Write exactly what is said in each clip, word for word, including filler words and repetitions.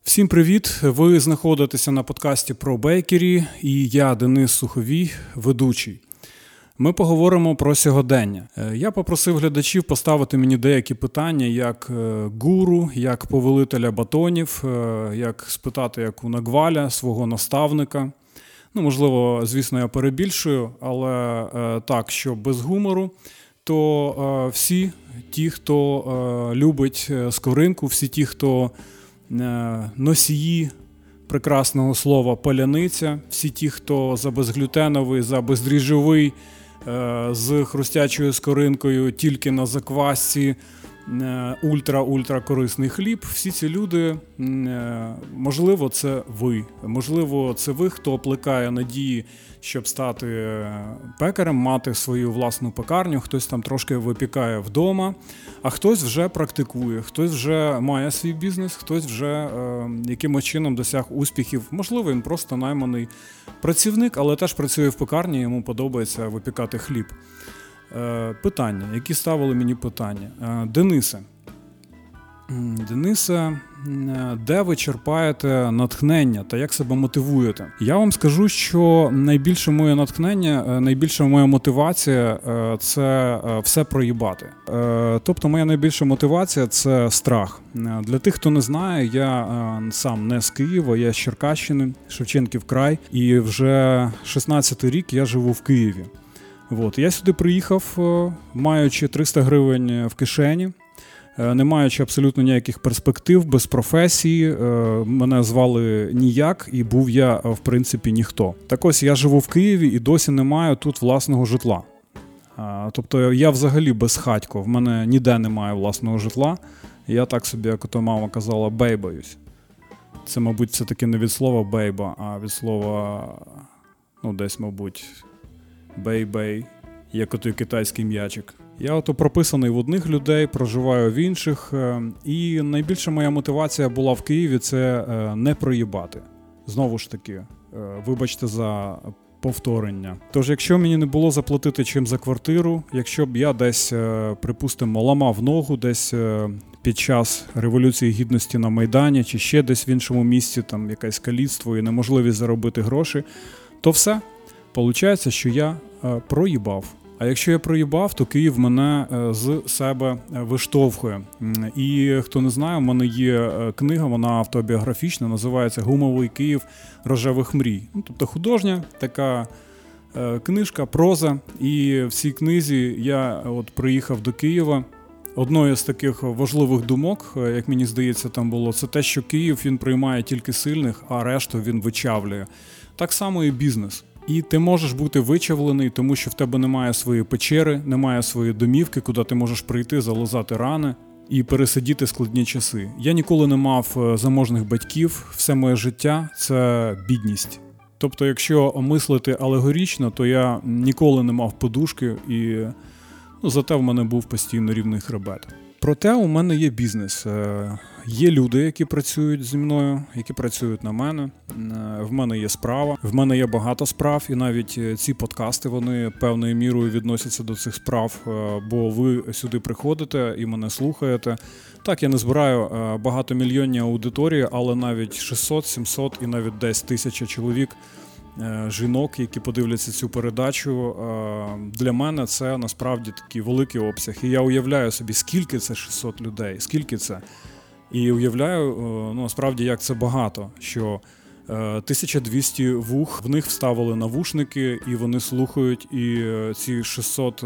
Всім привіт! Ви знаходитеся на подкасті про бейкері, і я, Денис Суховій, ведучий. Ми поговоримо про сьогодення. Я попросив глядачів поставити мені деякі питання як гуру, як повелителя батонів, як спитати, як у Нагваля, свого наставника. Ну, можливо, звісно, я перебільшую, але так, що без гумору, то всі ті, хто любить скоринку, всі ті, хто носії прекрасного слова «паляниця», всі ті, хто за безглютеновий, за бездріжджовий, з хрустячою скоринкою, тільки на заквасці, ультра-ультра корисний хліб, всі ці люди, можливо, це ви. Можливо, це ви, хто плекає надії, щоб стати пекарем, мати свою власну пекарню, хтось там трошки випікає вдома, а хтось вже практикує, хтось вже має свій бізнес, хтось вже е, якимось чином досяг успіхів. Можливо, він просто найманий працівник, але теж працює в пекарні, йому подобається випікати хліб. Е, питання, які ставили мені питання. Е, Денисе, Денисе, де ви черпаєте натхнення та як себе мотивуєте? Я вам скажу, що найбільше моє натхнення, найбільша моя мотивація – це все проїбати. Тобто моя найбільша мотивація – це страх. Для тих, хто не знає, я сам не з Києва, я з Черкащини, Шевченків край, і вже шістнадцятий рік я живу в Києві. От. Я сюди приїхав, маючи триста гривень в кишені, не маючи абсолютно ніяких перспектив, без професії, мене звали ніяк, і був я, в принципі, ніхто. Так ось, я живу в Києві і досі не маю тут власного житла. Тобто я взагалі безхатько, в мене ніде немає власного житла. Я так собі, як ото мама казала, бейбаюсь. Це, мабуть, все-таки не від слова бейба, а від слова, ну, десь, мабуть, бей-бей, як отой китайський м'ячик. Я ото прописаний в одних людей, проживаю в інших, і найбільша моя мотивація була в Києві – це не проїбати. Знову ж таки, вибачте за повторення. Тож, якщо мені не було заплатити чим за квартиру, якщо б я десь, припустимо, ламав ногу десь під час Революції Гідності на Майдані, чи ще десь в іншому місці, там якесь каліцтво і неможливість заробити гроші, то все. Получається, що я проїбав. А якщо я проїбав, то Київ мене з себе виштовхує. І хто не знає, в мене є книга, вона автобіографічна, називається «Гумовий Київ рожевих мрій». Ну, тобто художня така книжка, проза. І в цій книзі я от приїхав до Києва. Одною з таких важливих думок, як мені здається, там було, це те, що Київ, він приймає тільки сильних, а решту він вичавлює. Так само і бізнес. І ти можеш бути вичавлений, тому що в тебе немає своєї печери, немає своєї домівки, куди ти можеш прийти, зализати рани і пересидіти складні часи. Я ніколи не мав заможних батьків, все моє життя – це бідність. Тобто, якщо мислити алегорічно, то я ніколи не мав подушки, і ну, зате в мене був постійно рівний хребет. Проте у мене є бізнес. Є люди, які працюють зі мною, які працюють на мене. В мене є справа, в мене є багато справ, і навіть ці подкасти, вони певною мірою відносяться до цих справ, бо ви сюди приходите і мене слухаєте. Так, я не збираю багатомільйонні аудиторії, але навіть шістсот, сімсот і навіть десь тисяча чоловік, жінок, які подивляться цю передачу, для мене це насправді такий великий обсяг. І я уявляю собі, скільки це шістсот людей, скільки це. І уявляю, ну, насправді, як це багато, що тисяча двісті вух, в них вставили навушники, і вони слухають, і ці шістсот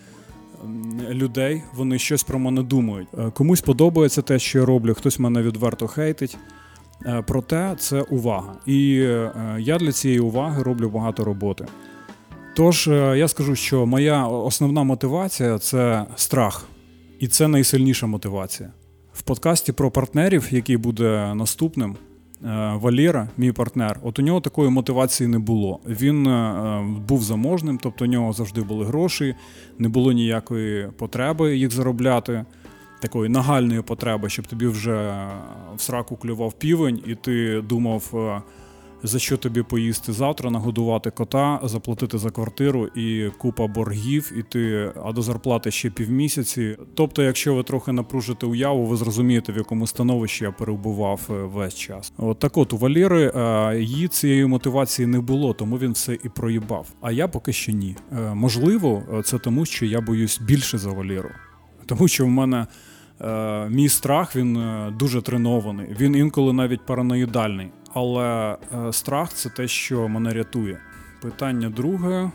людей, вони щось про мене думають. Комусь подобається те, що я роблю, хтось мене відверто хейтить. Проте це увага. І я для цієї уваги роблю багато роботи. Тож, я скажу, що моя основна мотивація – це страх. І це найсильніша мотивація. В подкасті про партнерів, який буде наступним, Валера, мій партнер, от у нього такої мотивації не було. Він був заможним, тобто у нього завжди були гроші, не було ніякої потреби їх заробляти, такої нагальної потреби, щоб тобі вже в сраку клював півень, і ти думав, за що тобі поїсти завтра, нагодувати кота, заплатити за квартиру і купа боргів, і ти, а до зарплати ще півмісяці. Тобто, якщо ви трохи напружите уяву, ви зрозумієте, в якому становищі я перебував весь час. От так от, у Валєри її цієї мотивації не було, тому він все і проїбав. А я поки що ні. Можливо, це тому, що я боюсь більше за Валєру. Тому що в мене е, мій страх, він дуже тренований, він інколи навіть параноїдальний. Але е, страх – це те, що мене рятує. Питання друге.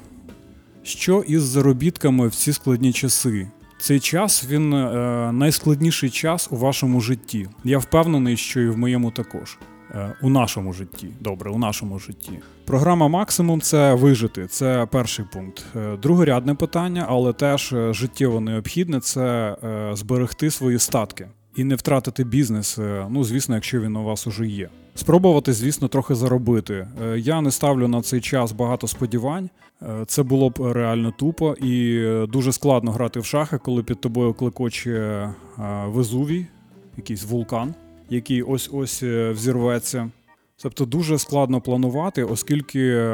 Що із заробітками в ці складні часи? Цей час, він е, найскладніший час у вашому житті. Я впевнений, що і в моєму також. Е, у нашому житті. Добре, у нашому житті. Програма «Максимум» – це вижити. Це перший пункт. Е, другорядне питання, але теж життєво необхідне – це е, зберегти свої статки. І не втратити бізнес, ну, звісно, якщо він у вас уже є. Спробувати, звісно, трохи заробити. Я не ставлю на цей час багато сподівань. Це було б реально тупо і дуже складно грати в шахи, коли під тобою клекоче Везувій, якийсь вулкан, який ось-ось взірветься. Тобто дуже складно планувати, оскільки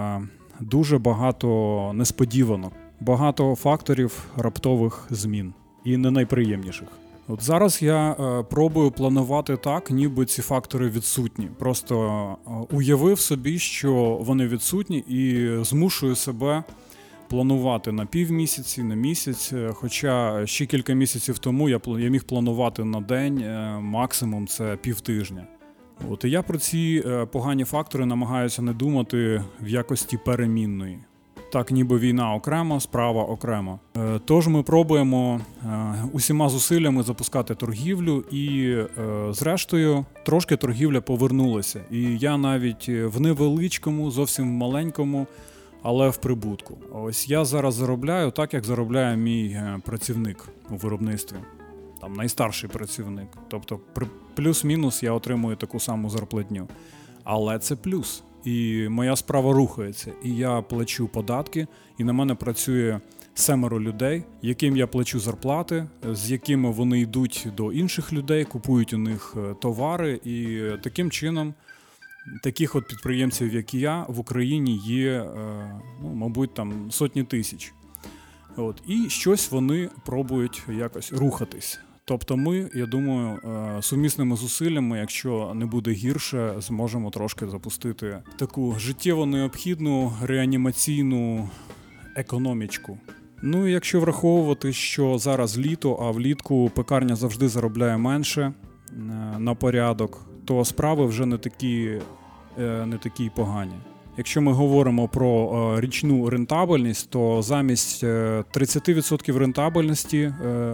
дуже багато несподіванок, багато факторів раптових змін і не найприємніших. От зараз я е, пробую планувати так, ніби ці фактори відсутні. Просто е, уявив собі, що вони відсутні і змушую себе планувати на півмісяці, на місяць. Хоча ще кілька місяців тому я, я міг планувати на день, е, максимум це півтижня. От, і я про ці е, погані фактори намагаюся не думати в якості перемінної. Так, ніби війна окремо, справа окремо. Тож ми пробуємо усіма зусиллями запускати торгівлю і, зрештою, трошки торгівля повернулася. І я навіть в невеличкому, зовсім маленькому, але в прибутку. Ось я зараз заробляю так, як заробляє мій працівник у виробництві. Там найстарший працівник. Тобто плюс-мінус я отримую таку саму зарплатню. Але це плюс. І моя справа рухається, і я плачу податки, і на мене працює семеро людей, яким я плачу зарплати, з якими вони йдуть до інших людей, купують у них товари, і таким чином таких от підприємців, як і я, в Україні є, ну, мабуть, там сотні тисяч. От. І щось вони пробують якось рухатись. Тобто ми, я думаю, сумісними зусиллями, якщо не буде гірше, зможемо трошки запустити таку життєво необхідну реанімаційну економічку. Ну і якщо враховувати, що зараз літо, а влітку пекарня завжди заробляє менше на порядок, то справи вже не такі, не такі погані. Якщо ми говоримо про річну рентабельність, то замість тридцять відсотків рентабельності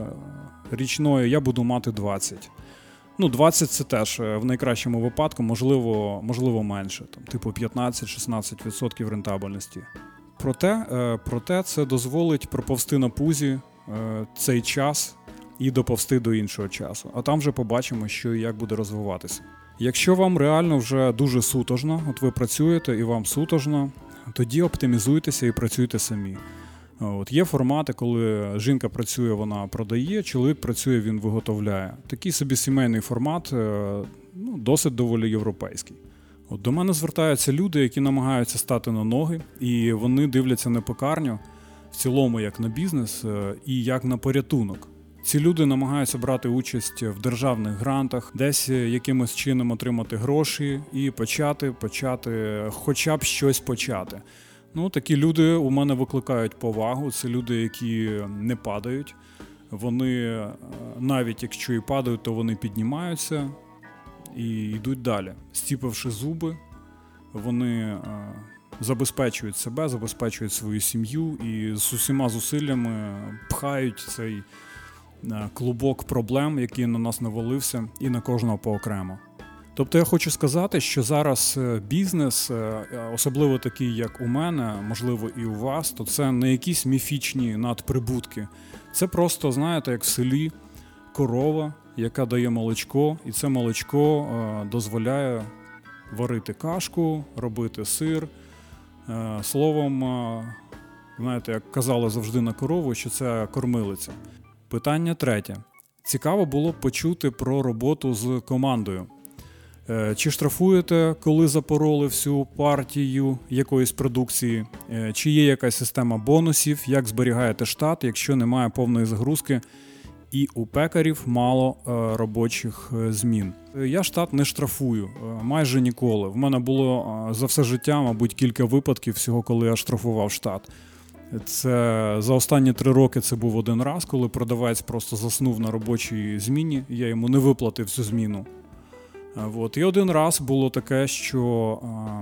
річної я буду мати двадцять. Ну, двадцять це теж в найкращому випадку, можливо, можливо менше, там, типу п'ятнадцять-шістнадцять відсотків рентабельності. Проте, проте це дозволить проповзти на пузі цей час і доповзти до іншого часу. А там вже побачимо, що і як буде розвиватися. Якщо вам реально вже дуже сутожно, от ви працюєте і вам сутожно, тоді оптимізуйтеся і працюйте самі. От є формати, коли жінка працює, вона продає, чоловік працює, він виготовляє. Такий собі сімейний формат, ну, досить доволі європейський. От до мене звертаються люди, які намагаються стати на ноги, і вони дивляться на пекарню в цілому як на бізнес і як на порятунок. Ці люди намагаються брати участь в державних грантах, десь якимось чином отримати гроші і почати, почати, хоча б щось почати. Ну, такі люди у мене викликають повагу. Це люди, які не падають. Вони, навіть якщо і падають, то вони піднімаються і йдуть далі. Стіпивши зуби, вони забезпечують себе, забезпечують свою сім'ю і з усіма зусиллями пхають цей клубок проблем, який на нас навалився, і на кожного поокремо. Тобто я хочу сказати, що зараз бізнес, особливо такий, як у мене, можливо і у вас, то це не якісь міфічні надприбутки. Це просто, знаєте, як в селі корова, яка дає молочко, і це молочко дозволяє варити кашку, робити сир. Словом, знаєте, як казали завжди на корову, що це кормилиця. Питання третє. Цікаво було б почути про роботу з командою. Чи штрафуєте, коли запороли всю партію якоїсь продукції? Чи є якась система бонусів? Як зберігаєте штат, якщо немає повної загрузки і у пекарів мало робочих змін? Я штат не штрафую майже ніколи. В мене було за все життя, мабуть, кілька випадків всього, коли я штрафував штат. Це за останні три роки це був один раз, коли продавець просто заснув на робочій зміні, я йому не виплатив цю зміну. От. І один раз було таке, що а,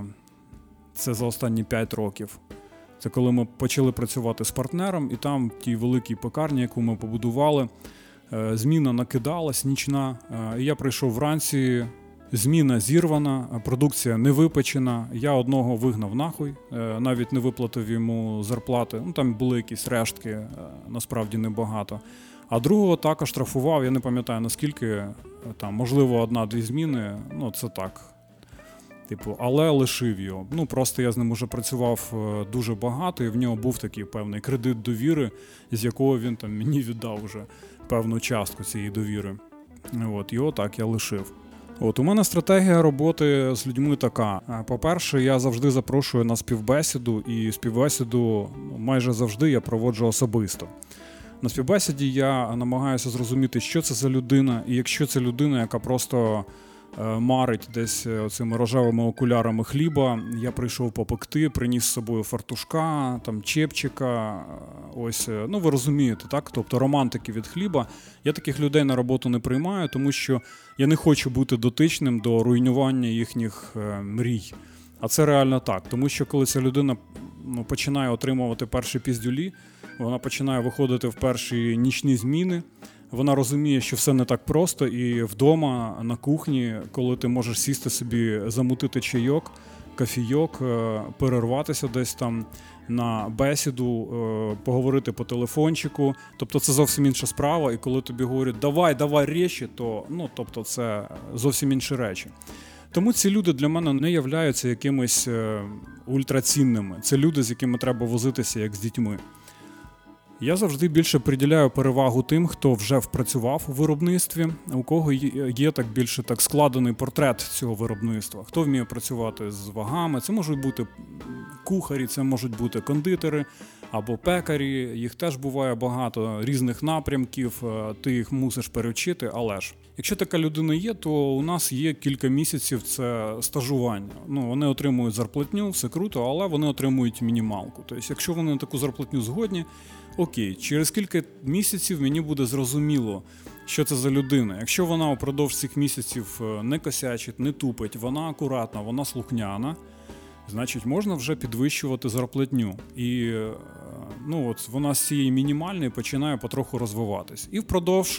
це за останні п'ять років. Це коли ми почали працювати з партнером, і там в тій великій пекарні, яку ми побудували, зміна накидалась, нічна. І я прийшов вранці, зміна зірвана, продукція не випечена. Я одного вигнав нахуй, навіть не виплатив йому зарплати. Ну, там були якісь рештки, насправді небагато. А другого також штрафував, я не пам'ятаю наскільки, там, можливо, одна-дві зміни, ну це так, типу, але лишив його. Ну просто я з ним уже працював дуже багато, і в нього був такий певний кредит довіри, з якого він там мені віддав вже певну частку цієї довіри. От, його так я лишив. От, у мене стратегія роботи з людьми така. По-перше, я завжди запрошую на співбесіду, і співбесіду майже завжди я проводжу особисто. На співбесіді я намагаюся зрозуміти, що це за людина, і якщо це людина, яка просто е, марить десь цими рожевими окулярами хліба, я прийшов попекти, приніс з собою фартушка, там чепчика, ось, ну ви розумієте, так? Тобто романтики від хліба. Я таких людей на роботу не приймаю, тому що я не хочу бути дотичним до руйнування їхніх е, мрій. А це реально так, тому що коли ця людина ну, починає отримувати перші піздюлі, вона починає виходити в перші нічні зміни, вона розуміє, що все не так просто, і вдома, на кухні, коли ти можеш сісти собі, замутити чайок, кофійок, перерватися десь там на бесіду, поговорити по телефончику, тобто це зовсім інша справа, і коли тобі говорять «давай, давай речі», то ну, тобто це зовсім інші речі. Тому ці люди для мене не являються якимись ультрацінними, це люди, з якими треба возитися як з дітьми. Я завжди більше приділяю перевагу тим, хто вже впрацював у виробництві, у кого є так більше так складений портрет цього виробництва. Хто вміє працювати з вагами, це можуть бути кухарі, це можуть бути кондитери або пекарі, їх теж буває багато різних напрямків, ти їх мусиш перевчити, але ж. Якщо така людина є, то у нас є кілька місяців це стажування. Ну, вони отримують зарплатню, все круто, але вони отримують мінімалку. Тобто, якщо вони на таку зарплатню згодні, окей, через кілька місяців мені буде зрозуміло, що це за людина. Якщо вона упродовж цих місяців не косячить, не тупить, вона акуратна, вона слухняна, значить можна вже підвищувати зарплатню. І ну, от вона з цієї мінімальної починає потроху розвиватись. І впродовж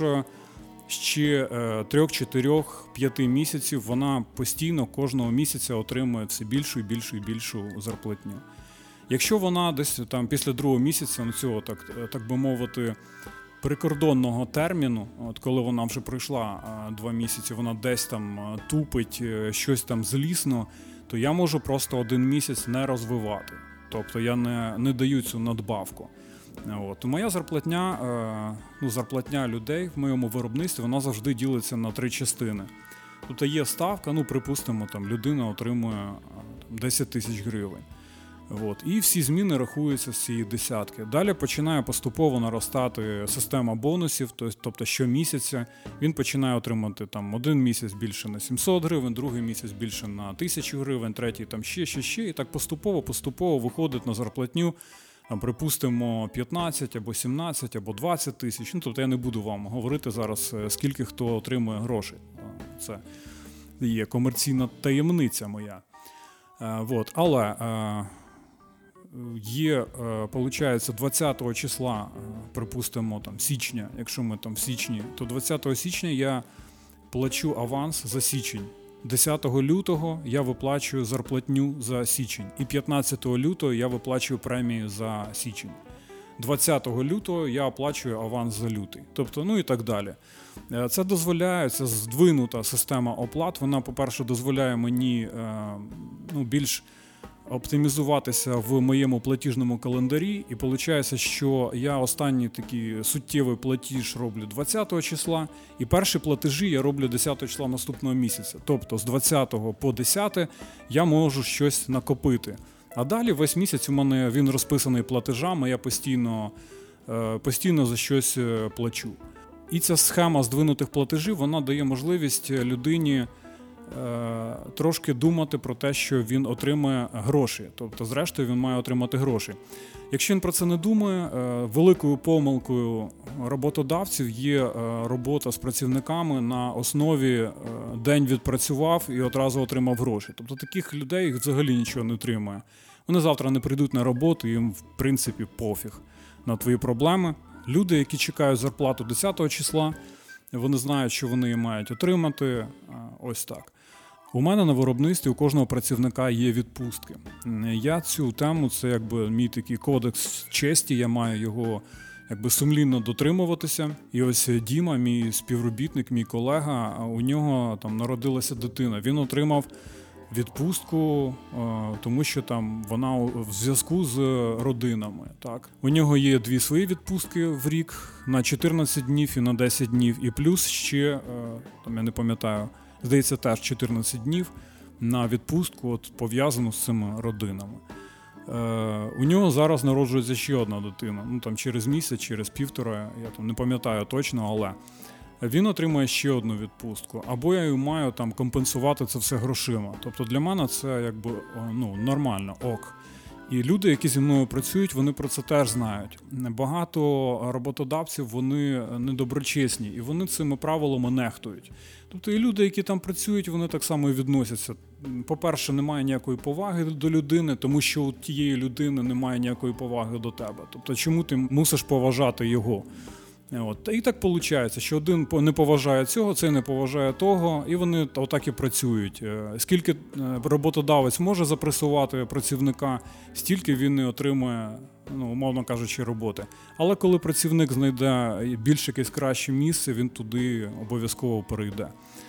ще трьох, чотирьох, п'яти місяців вона постійно кожного місяця отримує все більшу і більшу і більшу зарплатню. Якщо вона десь там після другого місяця, ну цього, так, так би мовити, прикордонного терміну, от коли вона вже пройшла а, два місяці, вона десь там а, тупить, щось там злісно, то я можу просто один місяць не розвивати. Тобто я не, не даю цю надбавку. От. Моя зарплатня, е, ну, зарплатня людей в моєму виробництві, вона завжди ділиться на три частини. Тут є ставка, ну, припустимо, там людина отримує там, десять тисяч гривень. От. І всі зміни рахуються з цієї десятки. Далі починає поступово наростати система бонусів, тобто щомісяця він починає отримати там один місяць більше на сімсот гривень, другий місяць більше на тисячу гривень, третій там ще, ще, ще. І так поступово-поступово виходить на зарплатню, там, припустимо, п'ятнадцять або сімнадцять або двадцять тисяч. Ну, тобто я не буду вам говорити зараз, скільки хто отримує грошей. Це є комерційна таємниця моя. От. Але є, виходить, двадцятого числа, припустимо, там, січня, якщо ми там в січні, то двадцятого січня я плачу аванс за січень. десятого лютого я виплачую зарплатню за січень. І п'ятнадцятого лютого я виплачую премію за січень. двадцятого лютого я оплачую аванс за лютий. Тобто, ну і так далі. Це дозволяє, це здвинута система оплат. Вона, по-перше, дозволяє мені ну, більш оптимізуватися в моєму платіжному календарі, і виходить, що я останній такий суттєвий платіж роблю двадцятого числа, і перші платежі я роблю десятого числа наступного місяця. Тобто з двадцятого по десяте я можу щось накопити. А далі весь місяць у мене він розписаний платежами, я постійно, постійно за щось плачу. І ця схема здвинутих платежів, вона дає можливість людині трошки думати про те, що він отримає гроші. Тобто, зрештою, він має отримати гроші. Якщо він про це не думає, великою помилкою роботодавців є робота з працівниками на основі день відпрацював і одразу отримав гроші. Тобто таких людей взагалі нічого не отримує. Вони завтра не прийдуть на роботу, їм в принципі пофіг на твої проблеми. Люди, які чекають зарплату десятого числа, вони знають, що вони її мають отримати. Ось так. У мене на виробництві у кожного працівника є відпустки. Я цю тему, це якби мій такий кодекс честі, я маю його якби сумлінно дотримуватися. І ось Діма, мій співробітник, мій колега, у нього там народилася дитина. Він отримав відпустку, тому що там вона в зв'язку з родинами. Так. У нього є дві свої відпустки в рік на чотирнадцять днів і на десять днів, і плюс ще, там я не пам'ятаю, здається, теж чотирнадцять днів на відпустку, от, пов'язану з цими родинами. Е, у нього зараз народжується ще одна дитина, ну там через місяць, через півтора, я там не пам'ятаю точно, але він отримує ще одну відпустку, або я й маю там компенсувати це все грошима. Тобто для мене це якби ну, нормально, ок. І люди, які зі мною працюють, вони про це теж знають. Багато роботодавців, вони недоброчесні, і вони цими правилами нехтують. Тобто і люди, які там працюють, вони так само і відносяться. По-перше, немає ніякої поваги до людини, тому що у тієї людини немає ніякої поваги до тебе. Тобто чому ти мусиш поважати його? От. І так виходить, що один не поважає цього, цей не поважає того, і вони отак і працюють. Скільки роботодавець може запресувати працівника, стільки він не отримує, ну, умовно кажучи, роботи. Але коли працівник знайде більш якесь краще місце, він туди обов'язково перейде.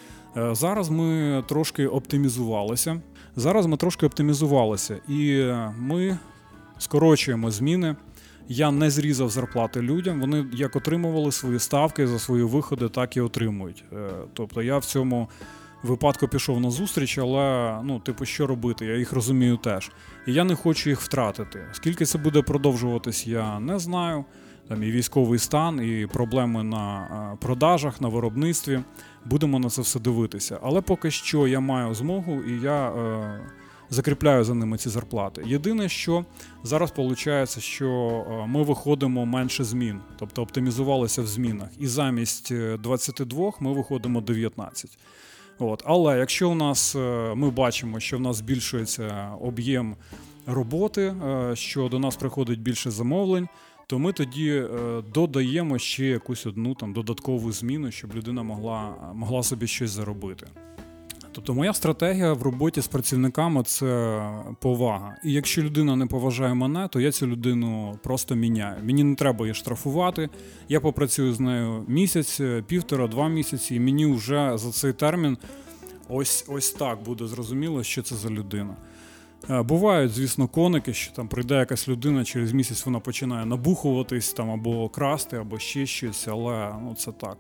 Зараз ми трошки оптимізувалися. Зараз ми трошки оптимізувалися, і ми скорочуємо зміни. Я не зрізав зарплати людям, вони як отримували свої ставки за свої виходи, так і отримують. Тобто я в цьому випадку пішов на зустріч, але, ну, типу, що робити, я їх розумію теж. І я не хочу їх втратити. Скільки це буде продовжуватись, я не знаю. Там і військовий стан, і проблеми на продажах, на виробництві. Будемо на це все дивитися. Але поки що я маю змогу, і я е, закріпляю за ними ці зарплати. Єдине, що зараз виходить, що ми виходимо менше змін, тобто оптимізувалися в змінах. І замість двадцяти двох ми виходимо дев'ятнадцять. От. Але якщо у нас, ми бачимо, що в нас збільшується об'єм роботи, що до нас приходить більше замовлень, то ми тоді додаємо ще якусь одну там додаткову зміну, щоб людина могла, могла собі щось заробити. Тобто моя стратегія в роботі з працівниками – це повага. І якщо людина не поважає мене, то я цю людину просто міняю. Мені не треба її штрафувати, я попрацюю з нею місяць, півтора, два місяці, і мені вже за цей термін ось, ось так буде зрозуміло, що це за людина. Бувають, звісно, коники, що там прийде якась людина, через місяць вона починає набухуватись там, або красти, або ще щось, але ну, це так.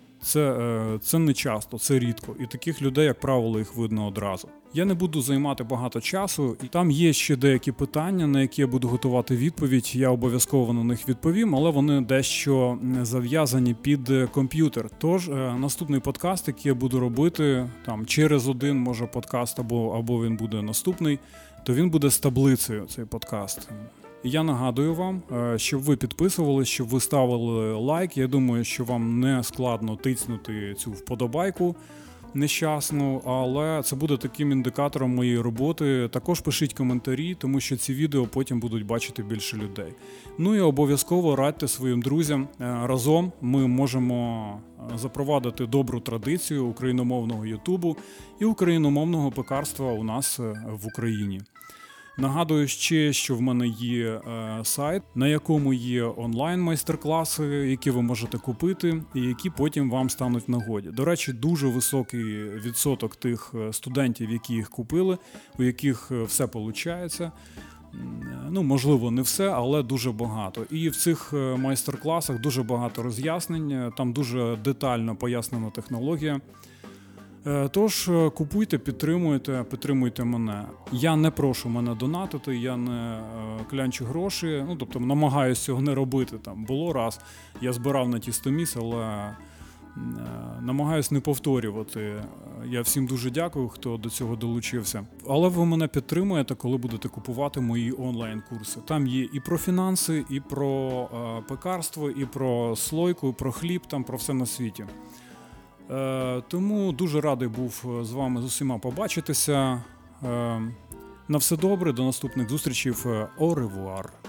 Це, це не часто, це рідко. І таких людей, як правило, їх видно одразу. Я не буду займати багато часу, і там є ще деякі питання, на які я буду готувати відповідь. Я обов'язково на них відповім, але вони дещо зав'язані під комп'ютер. Тож наступний подкаст, який я буду робити, там через один, може, подкаст, або, або він буде наступний, то він буде з таблицею, цей подкаст. Я нагадую вам, щоб ви підписувались, щоб ви ставили лайк. Я думаю, що вам не складно тицнути цю вподобайку нещасну, але це буде таким індикатором моєї роботи. Також пишіть коментарі, тому що ці відео потім будуть бачити більше людей. Ну і обов'язково радьте своїм друзям. Разом ми можемо запровадити добру традицію україномовного Ютубу і україномовного пекарства у нас в Україні. Нагадую ще, що в мене є е, сайт, на якому є онлайн майстер-класи, які ви можете купити і які потім вам стануть в нагоді. До речі, дуже високий відсоток тих студентів, які їх купили, у яких все виходить. Ну, можливо, не все, але дуже багато. І в цих майстер-класах дуже багато роз'яснень, там дуже детально пояснена технологія. Тож, купуйте, підтримуйте, підтримуйте мене. Я не прошу мене донатити, я не клянчу гроші, ну, тобто намагаюся цього не робити. Там було раз, я збирав на тістоміс, але намагаюсь не повторювати. Я всім дуже дякую, хто до цього долучився. Але ви мене підтримуєте, коли будете купувати мої онлайн-курси. Там є і про фінанси, і про пекарство, і про слойку, і про хліб, там про все на світі. Тому дуже радий був з вами з усіма побачитися. На все добре, до наступних зустрічей. Au revoir.